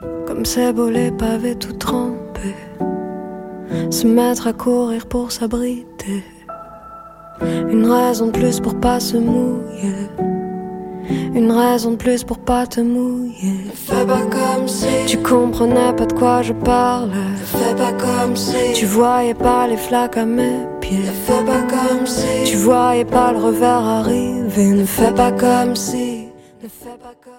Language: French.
Comme c'est beau les pavés tout trempés, se mettre à courir pour s'abriter. Une raison de plus pour pas se mouiller. Une raison de plus pour pas te mouiller. Ne fais pas comme si tu comprenais pas de quoi je parlais. Ne fais pas comme si tu voyais pas les flaques à mes pieds. Ne fais pas comme si tu voyais pas le revers arriver. Ne fais pas comme si. Ne fais pas comme